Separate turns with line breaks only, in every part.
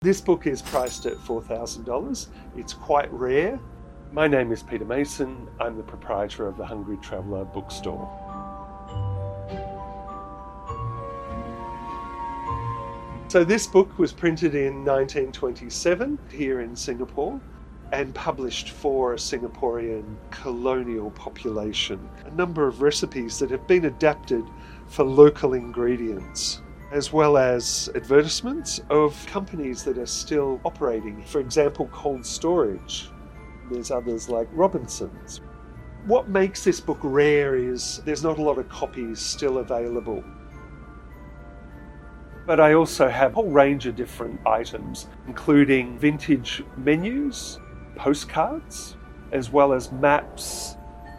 This book is priced at $4,000. It's quite rare. My name is Peter Mason. I'm the proprietor of the Hungry Traveller bookstore. So this book was printed in 1927 here in Singapore and published for a Singaporean colonial population. A number of recipes that have been adapted for local ingredients, as well as advertisements of companies that are still operating. For example, cold storage. There's others like Robinson's. What makes this book rare is there's not a lot of copies still available. But I also have a whole range of different items, including vintage menus, postcards, as well as maps.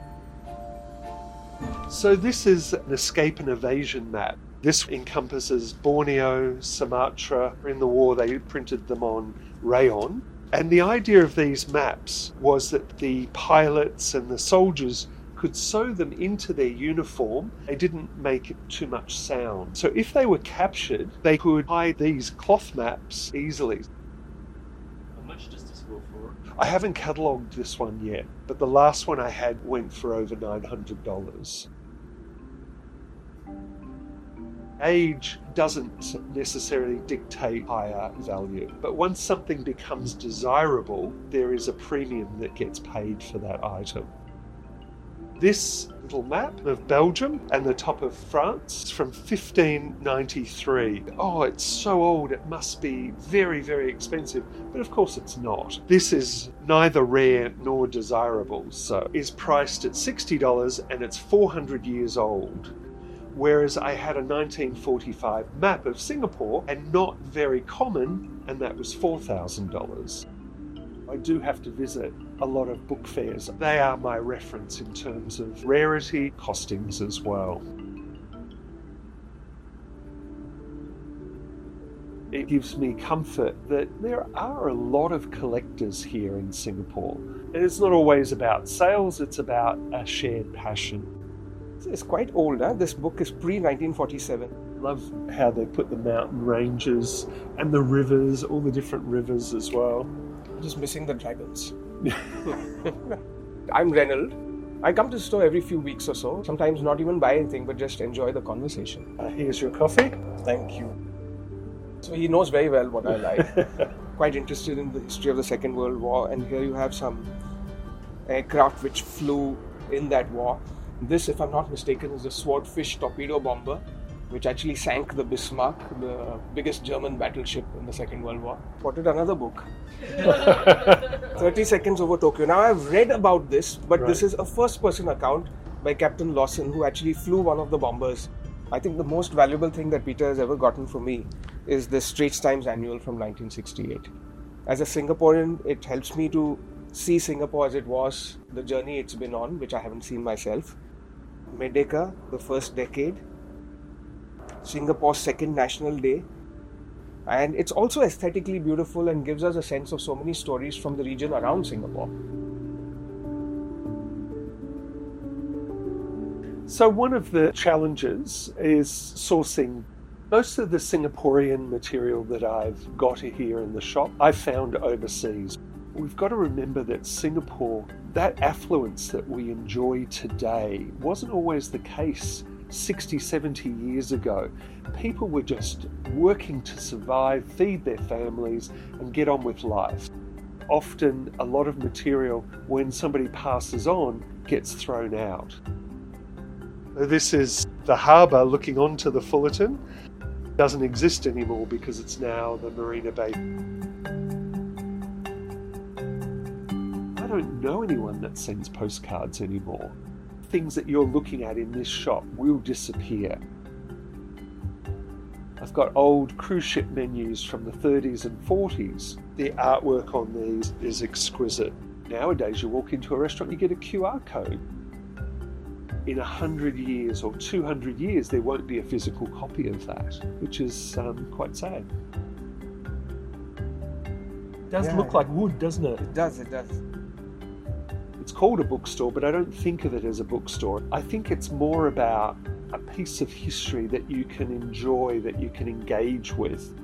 So this is an escape and evasion map. This encompasses Borneo, Sumatra. In the war, they printed them on rayon. And the idea of these maps was that the pilots and the soldiers could sew them into their uniform. They didn't make too much sound. So if they were captured, they could hide these cloth maps easily.
How much does this go for?
I haven't catalogued this one yet, but the last one I had went for over $900. Age doesn't necessarily dictate higher value, but once something becomes desirable, there is a premium that gets paid for that item. This little map of Belgium and the top of France is from 1593. Oh, it's so old, it must be very, very expensive, but of course it's not. This is neither rare nor desirable, so it's priced at $60 and it's 400 years old. Whereas I had a 1945 map of Singapore and not very common, and that was $4,000. I do have to visit a lot of book fairs. They are my reference in terms of rarity, costings as well. It gives me comfort that there are a lot of collectors here in Singapore. And it's not always about sales, it's about a shared passion.
It's quite old, huh? This book is pre-1947.
Love how they put the mountain ranges and the rivers, all the different rivers as well.
Just missing the dragons. I'm Reynold. I come to the store every few weeks or so. Sometimes not even buy anything, but just enjoy the conversation.
Here's your coffee.
Thank you. So he knows very well what I like. Quite interested in the history of the Second World War, and here you have some aircraft which flew in that war. This, if I'm not mistaken, is the Swordfish torpedo bomber, which actually sank the Bismarck, the biggest German battleship in the Second World War. Spotted another book. 30 Seconds Over Tokyo. Now, I've read about this, but right. This is a first-person account by Captain Lawson, who actually flew one of the bombers. I think the most valuable thing that Peter has ever gotten from me is the Straits Times Annual from 1968. As a Singaporean, it helps me to see Singapore as it was, the journey it's been on, which I haven't seen myself. Merdeka, the first decade, Singapore's second National Day, and it's also aesthetically beautiful and gives us a sense of so many stories from the region around Singapore.
So one of the challenges is sourcing. Most of the Singaporean material that I've got here in the shop, I've found overseas. We've got to remember that Singapore, that affluence that we enjoy today wasn't always the case 60, 70 years ago. People were just working to survive, feed their families, and get on with life. Often a lot of material, when somebody passes on, gets thrown out. This is the harbour looking onto the Fullerton. It doesn't exist anymore because it's now the Marina Bay. I don't know anyone that sends postcards anymore. Things that you're looking at in this shop will disappear. I've got old cruise ship menus from the 30s and 40s. The artwork on these is exquisite. Nowadays you walk into a restaurant, you get a QR code. In 100 years or 200 years there won't be a physical copy of that, which is quite sad. It does look like wood, doesn't it?
It does.
It's called a bookstore, but I don't think of it as a bookstore. I think it's more about a piece of history that you can enjoy, that you can engage with.